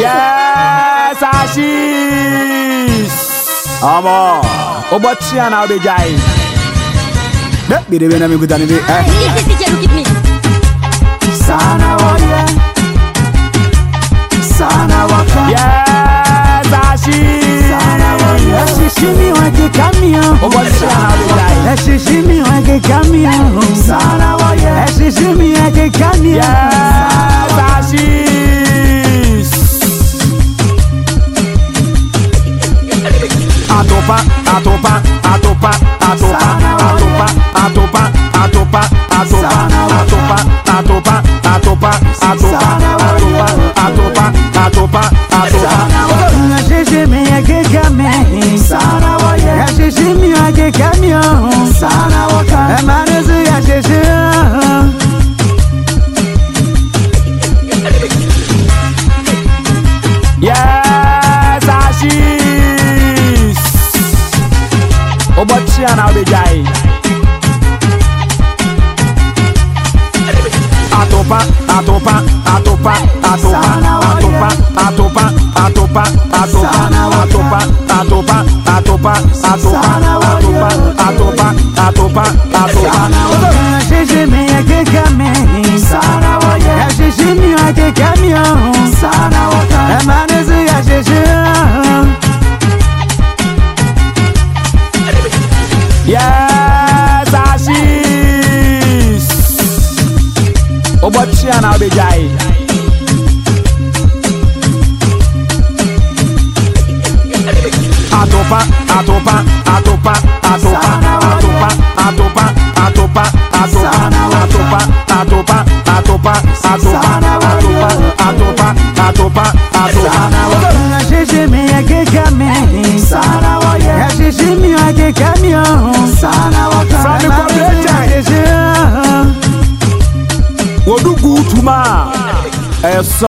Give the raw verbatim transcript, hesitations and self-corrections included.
Yes, Ashes. Amo, obotia na obejai. Ne, bi de na mi gudani bi. Eh. Sana waye. Sana waka. Yes, Ashes. Sana waye. Shishimi wake kamio. Obotia na obejai. Shishimi wake kamio. Sana waye. Shishimi wake kamio. Yes, Ashes. Atopa, atopa, atopa, atopa, atopa, atopa, atopa, atopa, atopa, atopa, atopa, atopa, atopa, atopa, atopa. Shishimi yake kame, sana waye. Shishimi yake kamio, sana waka. Emanezu ya shishimi. Yes, Ashes. Obotia na obejai. Atopa, atopa, atopa, atopa, atopa, atopa, atopa, atopa, atopa, atopa, atopa, atopa, atopa, atopa, atopa. Shishimi yake kame, sana waye. Shishimi yake kamio, sana waka. Emanezu ya shishimi. Yes, Ashes. Obotia na obejai. Atopa, atopa, atopa, atopa, atopa, atopa, atopa, atopa, atopa, atopa, atopa, atopa, atopa, atopa. Shishimi yake kame, sana waye. Shishimi yake kamio, sana waka. From the population. Wodugu tuma.